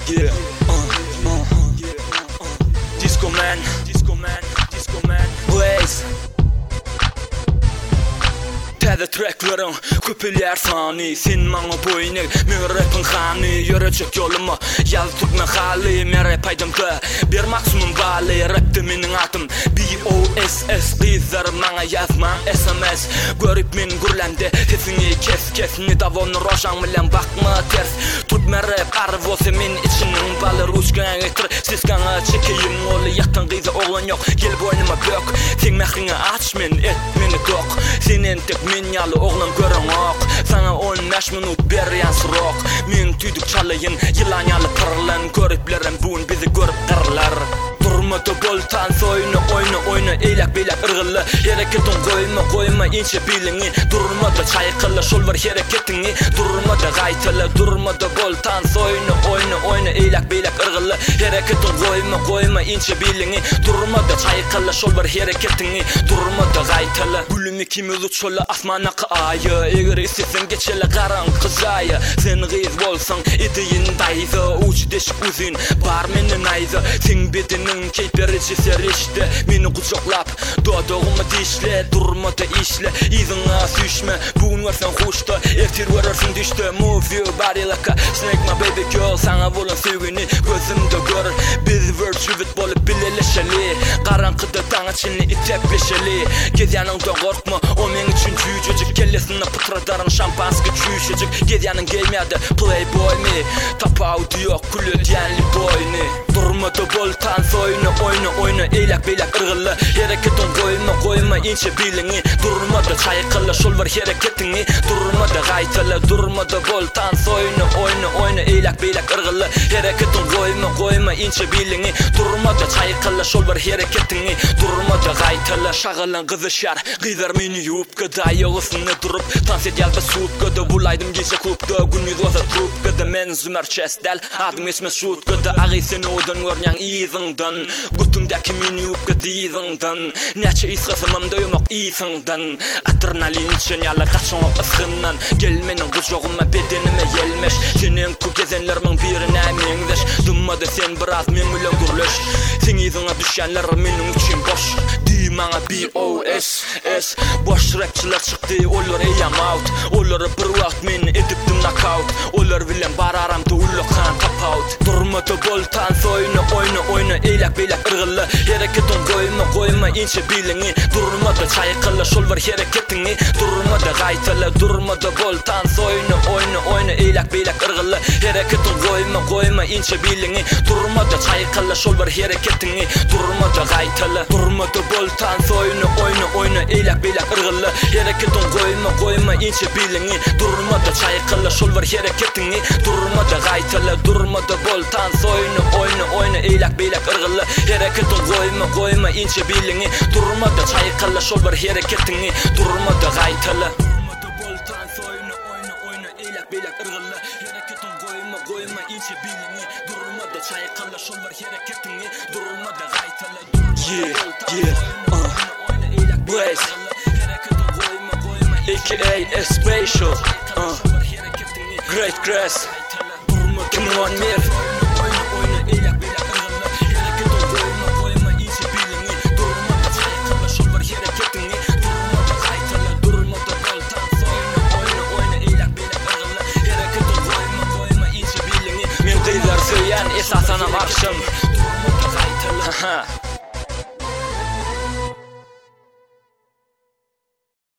Yeah, Disco Man, Blaze. Täze tracklarım köpüler sani. Sen maňa boýny, men rapin hany. Ýörecek ýoluma ýaz tutma haly. Men rap aýdymda bir maksimum baly. Rapde meniň atym BOSS. Gyzlar maňa ýazmaň SMS. Görüp men gürlemde sesiňi kes. Ne davon roşan bilen bakma ters. Tutma rap arwosy men içiniň baly. Ruşgan getir siskaňa çekeyim. Oly ýakdan gyza oglan ýok. Gel boýnuma bök. Sen mähriňi aç men et meni dok. Senen tek men ýaly oglan görüň ok. Sana 15 minut berýän surok. Men tüýdük çalayyn ýylan ýaly pyrlan. Görüplerim bugün bizi görüp gyrlar. Durmadı boltan oyna eylak beylak ırgılla. Hareketin koyma inçe bilini. Durmadı çaykılla şol var hareketini. Durmadı gaytıla durmadı boltan oyna eylak beylak ırgılla. Hareketin koyma inçe bilini. Durmadı çaykılla şol var hareketini. Durmadı gaytıla. Gülümü kimi uçola asmana ayı. Eger istesen geçele karanqı zayı. Sen gıyız bolsan ediyin daydı. Uç deşik uzun bar menin aydı. Sen bedinin keyperci serişte meni kucaklap doğduğumu dişle durmadı işle izina süşme bugün varsan hoşta eftir vararsan düştü move your body like a snake my baby girl sana bolan sevgini gözümde gör biz virtue bolup bileleşeli karanqıda taň içini itepleşeli gezýanyňdan gorkma o men üçin çüýjejik kellesine pıtradarın şampanski çüýşejik gezýanyň gelmedi playboy me tapawdy ýok kulýänli boyny durmadı boltan oyna eylak beylak ırgılla. Hareketin koyma inçe bilini. Durmadı çaykılla şol var hareketini. Durmadı gaytıla durmadı boltan oyna eylak beylak ırgılla. Hareketin koyma inçe bilini. Durmadı çaykılla şol var hareketini. Durmadı gaytıla şagılan kızışar. Gyzar meni ýupka daýygysyny durup tans edýäldi suutkada bulaýdym gece klubda gündüz wasa trubkada men zümer çesdel adym esme şutkada agysyny odan görňän iziňden gutundaki meni ýupka diziňden näçe isgasymam doýmak iziňden adrenalin üçin ýaly gaçyň ysgyndan gelmeniň gujoguma bedenime ýelmeş senen ku gezenleriň birine meňdeş dummady sen biraz men bilen gürleş sen iziňe düşýänler meniň üçin boş maňa BOSS boş rapçylar çykdy olar eýam out olar bir wagt men edipdim knockout olar bilen bararamdy ullakan tap out durmadı boltan oyna eylak beylak ırgılla hareketin koyma inçe bilini durmadı çaykılla şol var hareketini durmadı gaytıla durmadı boltan oyna eylak beylak ırgılla hareketin koyma inçe bilini durmadı çaykılla şol var hareketini durmadı gaytıla durmadı boltan oyna eylak beylak ırgılla hareketin koyma inçe bilini durmadı çaykılla şol var hareketini durmadı gaytıla durmadı boltan oyna eylak beylak ırgılla hareketin koyma inçe bilini durmadı çaykılla şol var hareketini durmadı gaytıla durmadı boltan oyna eylak beylak ırgılla hareketin koyma inçe bilini durmadı çaykılla şol var hareketini durmadı gaytıla Blaze aka Spatial Great Grass Come on Mir Men gyzlar söýän esasanam akşam